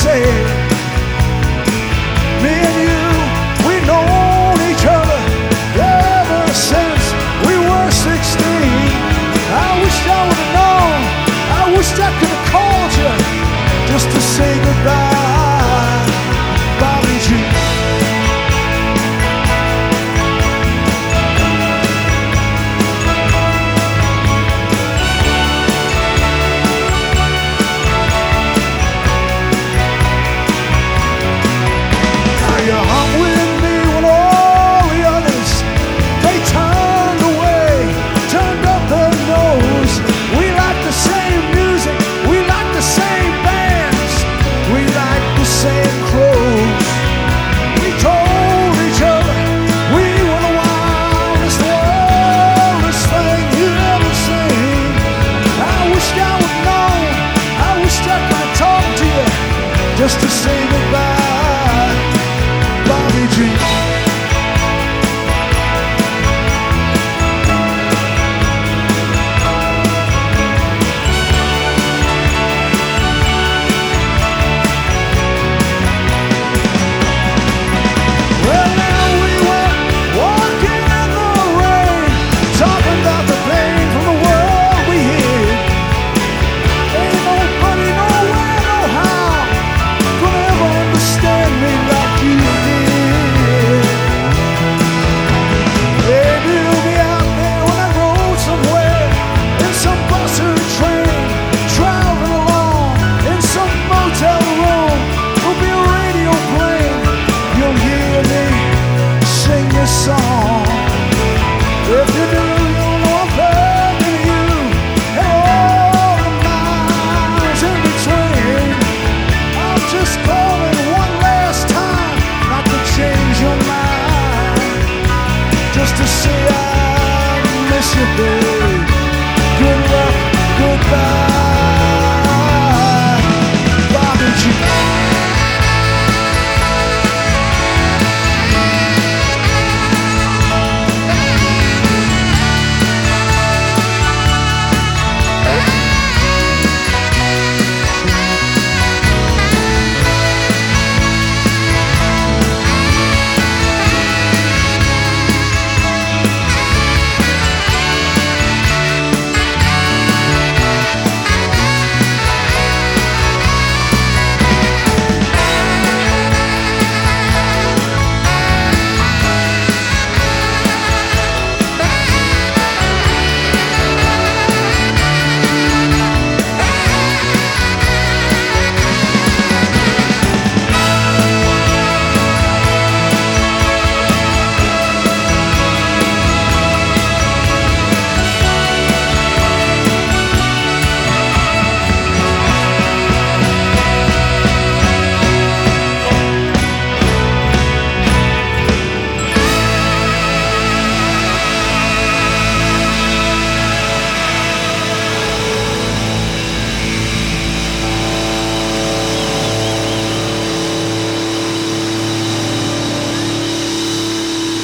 say. Me and you, we've known each other ever since we were 16. I wish I would have known, I wish I could have called you just to say goodbye, Bobby Jean. You hung with me when all the others, they turned away, turned up their nose. We like the same music, we like the same bands, we like the same clothes. We told each other we were the wildest, wildest thing you ever seen. I wished I would know, I wished I could have talked to you just to say goodbye.